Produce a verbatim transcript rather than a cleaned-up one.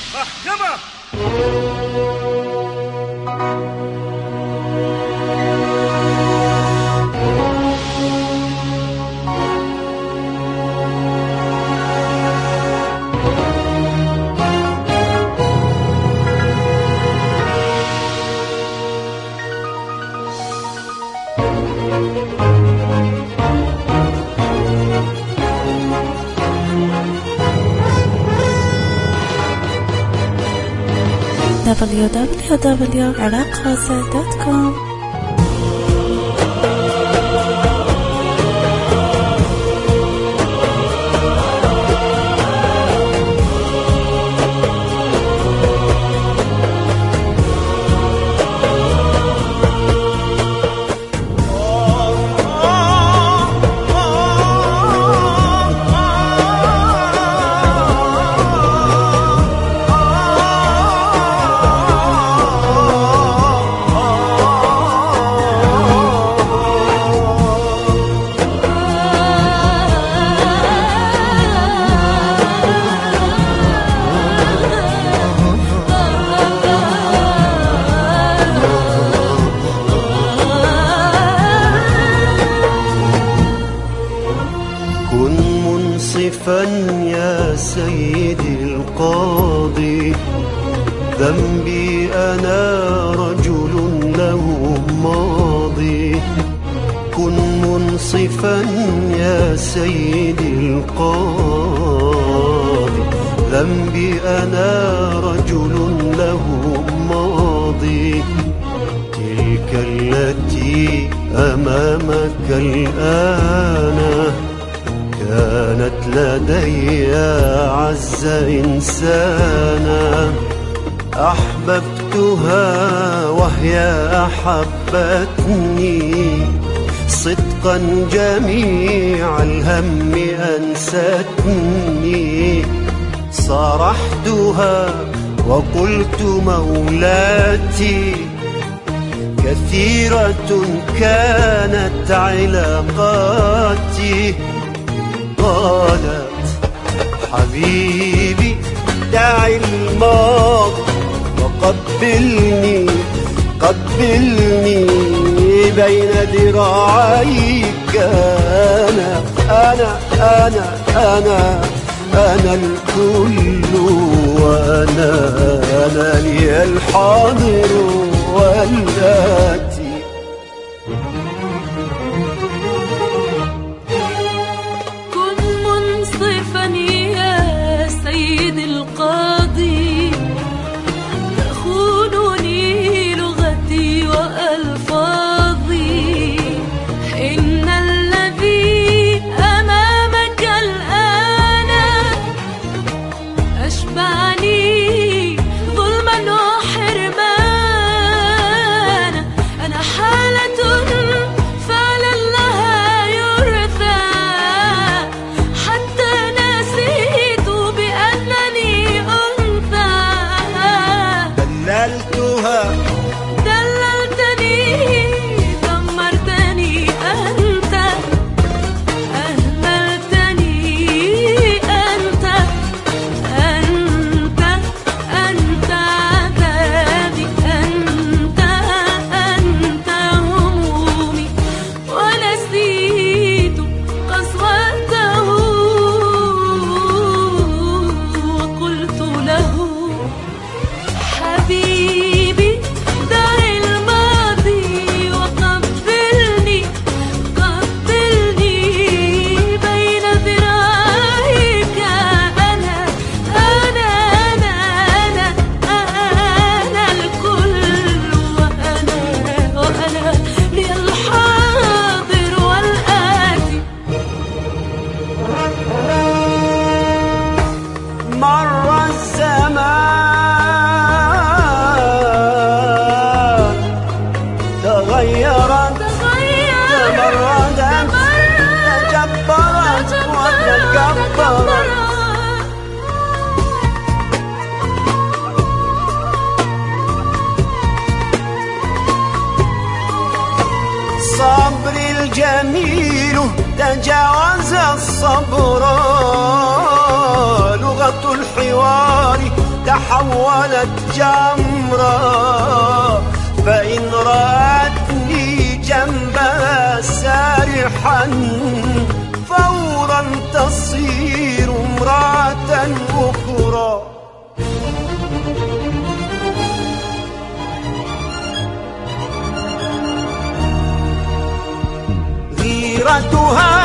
محكمة. دبليو دبليو دبليو دوت عراقخاصة دوت كوم. يا سيدي القاضي، ذنبي أنا رجل له ماضي. كن منصفا يا سيدي القاضي، ذنبي أنا رجل له ماضي. تلك التي أمامك الآن كانت لدي أعز إنسانا، أحببتها وهي أحبتني، صدقا جميع الهم أنستني. صارحتها وقلت مولاتي، كثيرة كانت علاقاتي. قالت حبيبي دع الماضي وقبلني قبلني بين ذراعيك. أنا أنا أنا أنا أنا الكل، وأنا أنا لي الحاضر والآتي. القاضي، تخونني لغتي وألفاظي. إن الذي أمامك الآن أشبعني ظلما وحرمانا. أنا حالة فعلا لها يرثى، حتى نسيت بأنني دللتها دللتني، دمرتني أنت، أهملتني أنت، أنت أنت عذابي، أنت أنت همومي. ونسيت قسوته وقلت له حبيبي دع الماضي وقبلني قبلني بين ذراعيك. أنا أنا أنا أنا أنا الكل، وأنا وأنا لي الحاضر والآتي. مر الزمان تغيرت تمردت تجبرت وتكبرت. صبري الجميل تجاوز الصبر، لغة الحوار تحولت جمرة، فإن رأتني جنبها سارحا فورا تصير امرأة أخرى. غيرتها